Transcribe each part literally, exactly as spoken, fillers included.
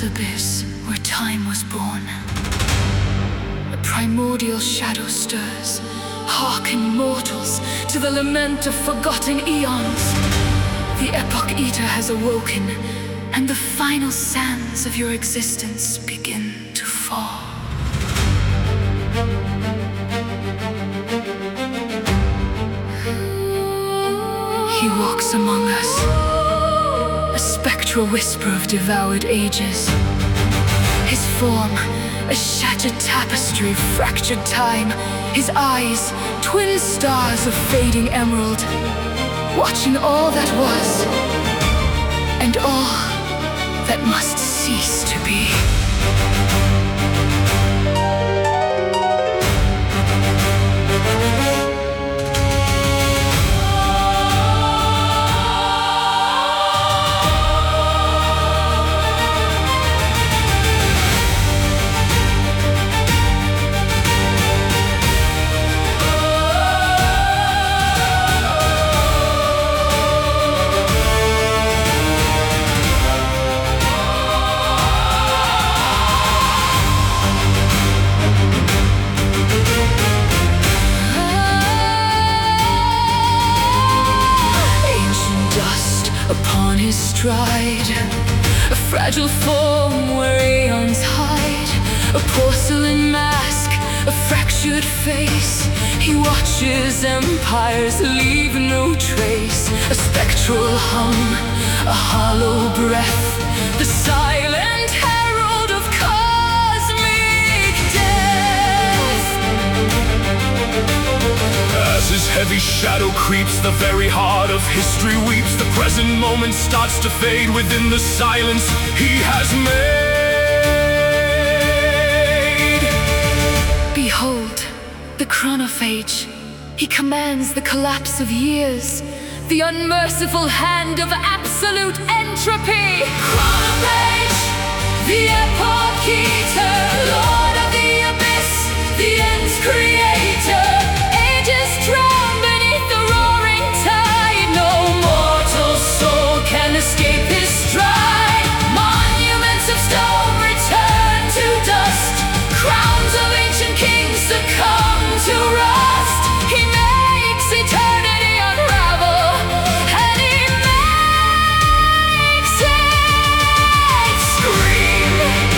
bottomless abyss where time was born. A primordial shadow stirs. Hearken, mortals, to the lament of forgotten eons. The Epoch Eater has awoken, and the final sands of your existence begin to fall. He walks among us, a spectral whisper of devoured ages. His form, a shattered tapestry of fractured time. His eyes, twin stars of fading emerald, watching all that was, and all that must cease to be. Upon his stride, a fragile form where aeons hide, a porcelain mask, a fractured face. He watches empires leave no trace. A spectral hum, a hollow breath, the silent herald of cosmic death. As his heavy shadow creeps, the very heart of history weeps. The present moment starts to fade within the silence he has made. Behold, the chronophage. He commands the collapse of years, the unmerciful hand of absolute entropy. Chronophage, the Epoch Eater, Lord of the Abyss, the end's creator. Ages drown beneath the roaring tide. No mortal soul can escape his stride. Monuments of stone return to dust. Crowns of ancient kings succumb to rust. He makes eternity unravel, and he makes it scream.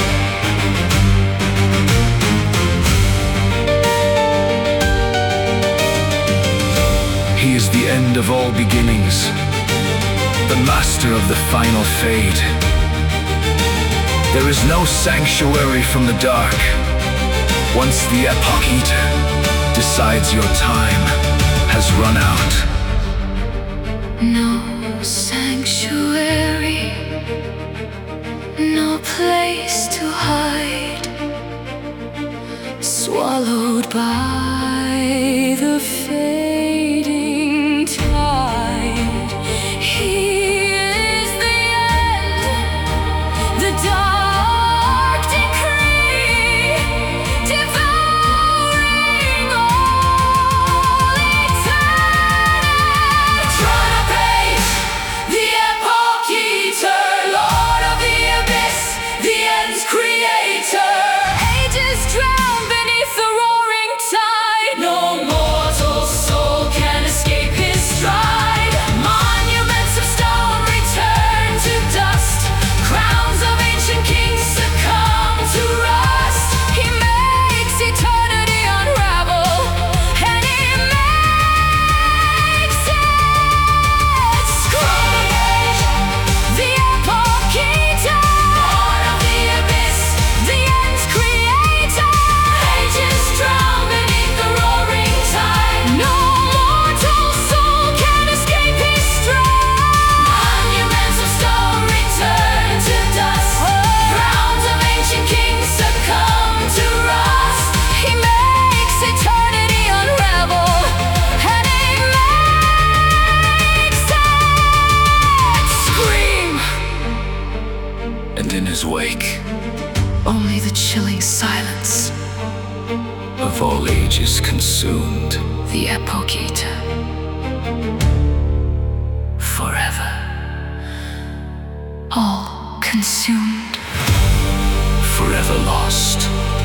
He is the end of all beginnings, the master of the final fade. There is no sanctuary from the dark. Once the Epoch Eater decides your time has run out. No sanctuary, no place to hide, swallowed by the fading tide. He is the end, the dark decree, devouring all eternity. Chronophage, the Epoch Eater, Lord of the Abyss, the end's creator. Ages drown beneath the roaring tide. No mortal soul can escape his stride. Monuments of stone return to dust. Crowns of ancient kings succumb to rust. He makes eternity unravel, and he makes it Chronophage, the Epoch Eater, Lord of the Abyss, the end's creator. ages drown beneath the roaring tide. No mortal soul can escape his stride. Monuments of stone return to dust. Crowns of ancient kings succumb to rust. He makes eternity unravel, and he makes it scream. And in his wake, Only the chilling silence, of all ages consumed, the Epoch Eater, forever, all consumed. forever lost.